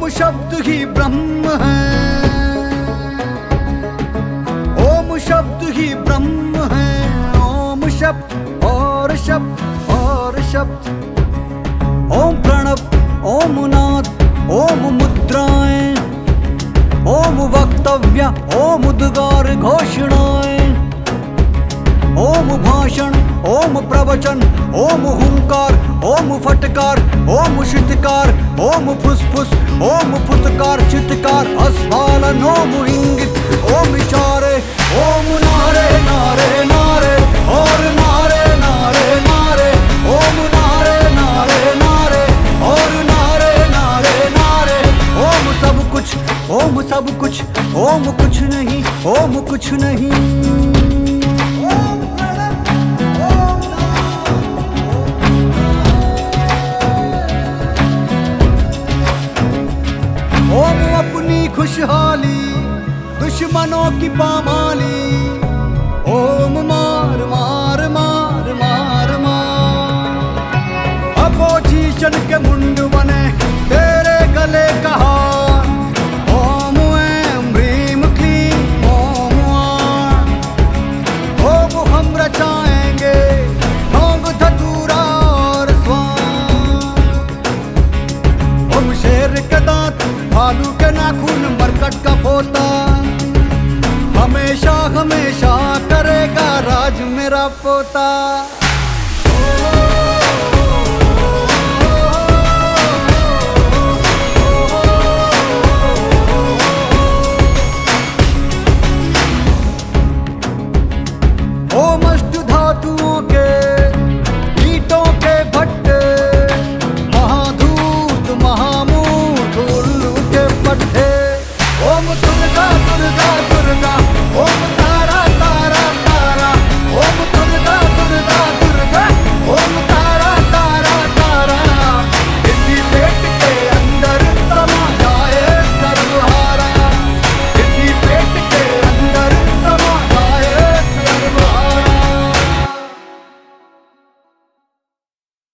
शब्द ही ब्रह्म है, ओम शब्द ही ब्रह्म है। ओम शब्द और शब्द और शब्द, ओम प्रणव, ओम नाद, ओम मुद्राएं, ओम वक्तव्य, ओम उद्गार घोषणाएं, ओम भाषण, ओम प्रवचन, ओम हुंकार, ओम फटकार, ओम शितकार, ओम फुसफुस, ओम फुतकार, चित्कार, अस्फालन, ओम इंगित, ओम इशारे, ओम नारे नारे नारे और नारे नारे नारे, ओम नारे नारे नारे और नारे नारे नारे। ओम सब कुछ, ओम सब कुछ, ओम कुछ नहीं, ओम कुछ नहीं। ओम अपनी खुशहाली, दुश्मनों की पामाली, ओम मार मार मार मार मार। अपोजिशन के मुंड बने तेरे गले का हार, ओम ऐं ह्रीम क्लीम ओम आण। ओम हम रचाएंगे ढोंग धतूरा और स्वान। ओम शेर के दांत, भालू के नाखून, मरकट का पोता, हमेशा हमेशा करेगा राज मेरा पोता।